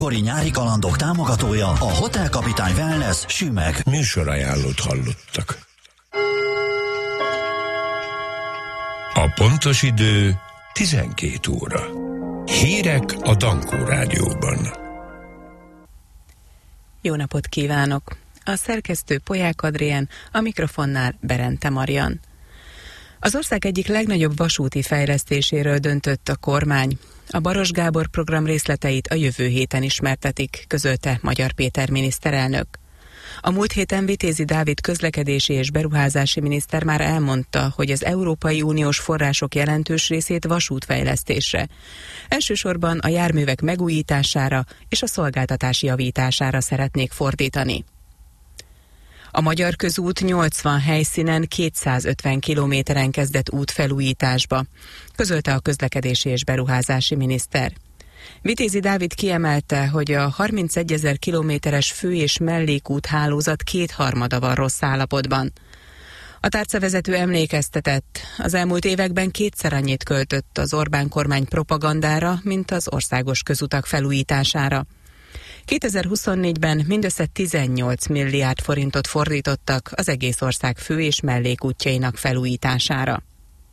Kori nyári kalandok támogatója a Hotel Kapitány Wellness Sümeg. Műsorajánlót hallottak. A pontos idő 12 óra. Hírek a Dankó Rádióban. Jó napot kívánok! A szerkesztő Polyák Adrián, a mikrofonnál Berente Marian. Az ország egyik legnagyobb vasúti fejlesztéséről döntött a kormány. A Baros Gábor program részleteit a jövő héten ismertetik, közölte Magyar Péter miniszterelnök. A múlt héten Vitézi Dávid közlekedési és beruházási miniszter már elmondta, hogy az Európai Uniós források jelentős részét vasútfejlesztésre, elsősorban a járművek megújítására és a szolgáltatás javítására szeretnék fordítani. A Magyar Közút 80 helyszínen 250 kilométeren kezdett útfelújításba, közölte a közlekedési és beruházási miniszter. Vitézi Dávid kiemelte, hogy a 31 000 kilométeres fő- és mellékút hálózat 2/3 van rossz állapotban. A tárcavezető emlékeztetett, az elmúlt években 2-szer annyit költött az Orbán kormány propagandára, mint az országos közutak felújítására. 2024-ben mindössze 18 milliárd forintot fordítottak az egész ország fő- és mellékútjainak felújítására.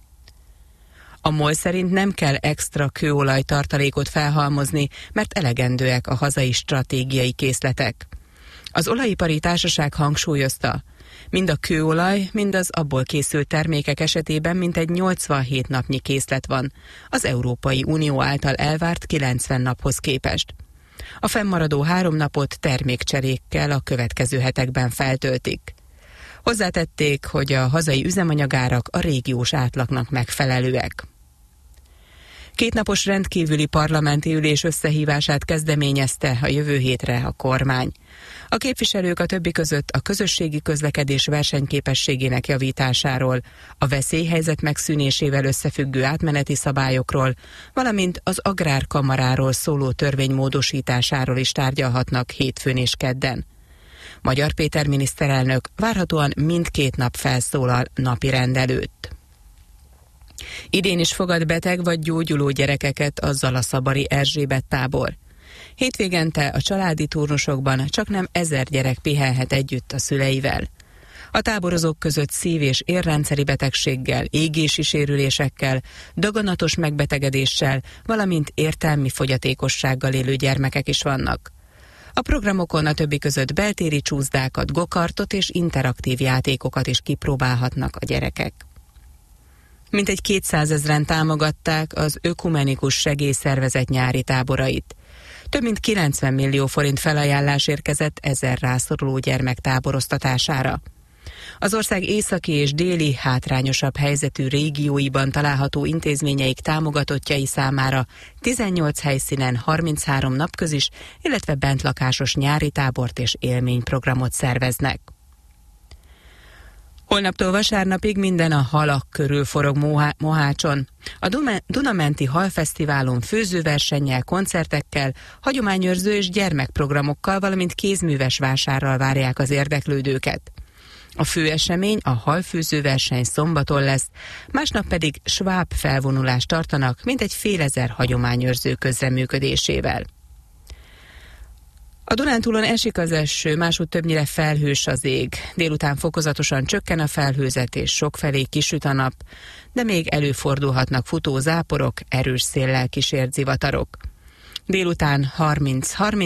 A MOL szerint nem kell extra kőolaj tartalékot felhalmozni, mert elegendőek a hazai stratégiai készletek. Az olajipari társaság hangsúlyozta, mind a kőolaj, mind az abból készült termékek esetében mintegy 87 napnyi készlet van, az Európai Unió által elvárt 90 naphoz képest. A fennmaradó 3 napot termékcserékkel a következő hetekben feltöltik. Hozzátették, hogy a hazai üzemanyagárak a régiós átlagnak megfelelőek. 2 napos rendkívüli parlamenti ülés összehívását kezdeményezte a jövő hétre a kormány. A képviselők a többi között a közösségi közlekedés versenyképességének javításáról, a veszélyhelyzet megszűnésével összefüggő átmeneti szabályokról, valamint az agrárkamaráról szóló törvény módosításáról is tárgyalhatnak hétfőn és kedden. Magyar Péter miniszterelnök várhatóan mindkét nap felszólal napirend előtt. Idén is fogad beteg vagy gyógyuló gyerekeket a Zalaszabari Erzsébet tábor. Hétvégente a családi turnusokban csaknem 1000 gyerek pihenhet együtt a szüleivel. A táborozók között szív- és érrendszeri betegséggel, égési sérülésekkel, daganatos megbetegedéssel, valamint értelmi fogyatékossággal élő gyermekek is vannak. A programokon a többi között beltéri csúszdákat, gokartot és interaktív játékokat is kipróbálhatnak a gyerekek. Mintegy 200 000-en támogatták az Ökumenikus Segélyszervezet nyári táborait. Több mint 90 millió forint felajánlás érkezett 1000 rászoruló gyermek táboroztatására. Az ország északi és déli hátrányosabb helyzetű régióiban található intézményeik támogatottjai számára 18 helyszínen 33 napközis, illetve bentlakásos nyári tábort és élményprogramot szerveznek. Holnaptól vasárnapig minden a halak körül forog Mohácson. A Dunamenti Halfesztiválon főzőversennyel, koncertekkel, hagyományőrző és gyermekprogramokkal, valamint kézműves vásárral várják az érdeklődőket. A fő esemény, a halfőzőverseny szombaton lesz, másnap pedig sváb felvonulást tartanak, mintegy 5000 hagyományőrző közreműködésével. A Dunántúlon esik az eső, máshogy többnyire felhős az ég. Délután fokozatosan csökken a felhőzet és sokfelé kisüt a nap, de még előfordulhatnak futó záporok, erős széllel kísért zivatarok. Délután 30